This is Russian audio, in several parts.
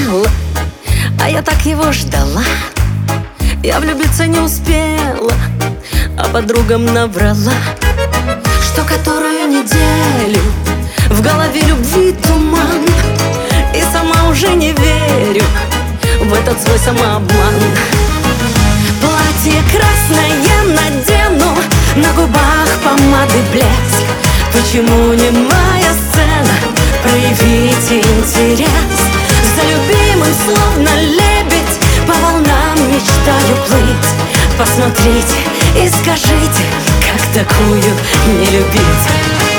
хотела, а я так его ждала. Я влюбиться не успела, а подругам наврала, что которую неделю в голове любви туман, и сама уже не верю в этот свой самообман. Платье красное надену, на губах помады блеск. Почему не моя сцена проявить интерес? За любимым словно лебедь по волнам мечтаю плыть. Посмотрите и скажите, как такую не любить?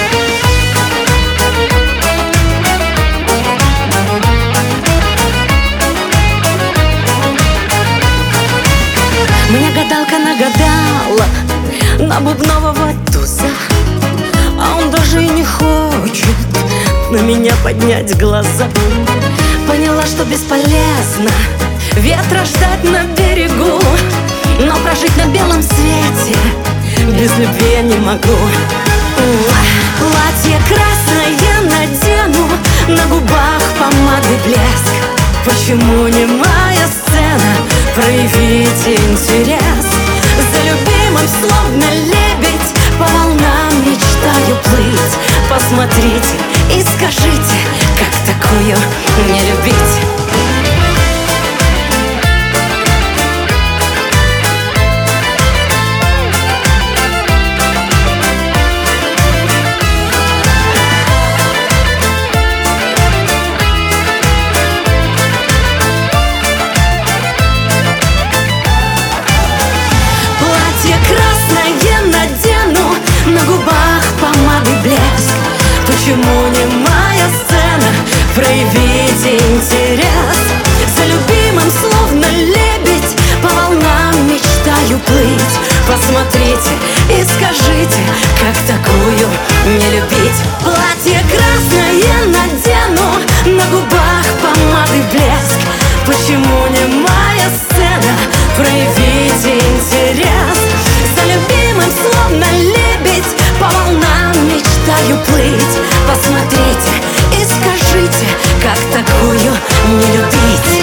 Мне гадалка нагадала на бубнового туза, а он даже и не хочет на меня поднять глаза. Поняла, что бесполезно ветра ждать на берегу, но прожить на белом свете без любви я не могу. Платье красное надену, на губах помады блеск. Почему не моя сцена проявить интерес? За любимым словно лебедь по волнам мечтаю плыть. Посмотрите и скажите, как такую не любить? Красное надену, на губах помады блеск. Почему не моя сцена проявить интерес? За любимым словно лебедь по волнам мечтаю плыть. Посмотрите и скажите, как такую не любить? Платье красное надену, на губах помады блеск. Почему не моя сцена проявить интерес? За любимым словно лебедь по волнам мечтаю плыть. Посмотрите и скажите, как такую не любить?